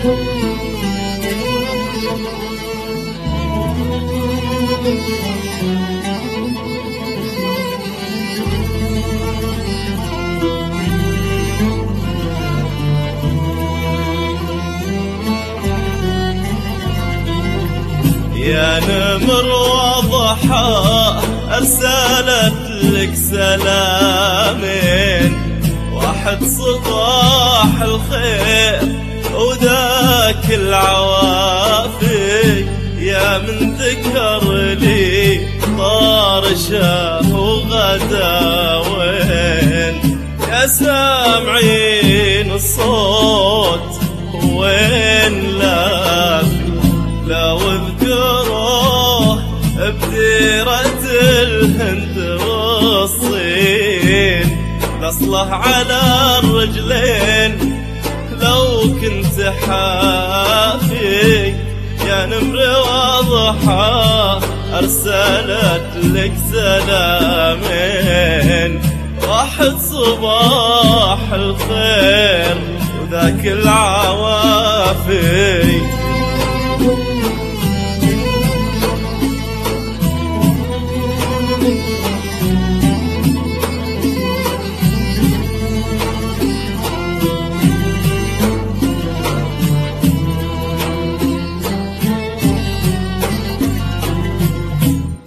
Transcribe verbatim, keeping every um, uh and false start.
يا نمر وضحى أرسلت لك سلامين، واحد صباح الخير وذاك العوافي، يا من ذكر لي طارشه وغداوين، يا سامعين الصوت وين لافي، لو اذكروه بديرة الهند والصين، نصله على الرجلين لو كنت حافي، يا نمر وضحى أرسلت لك سلامين، واحد صباح الخير وذاك العوافي.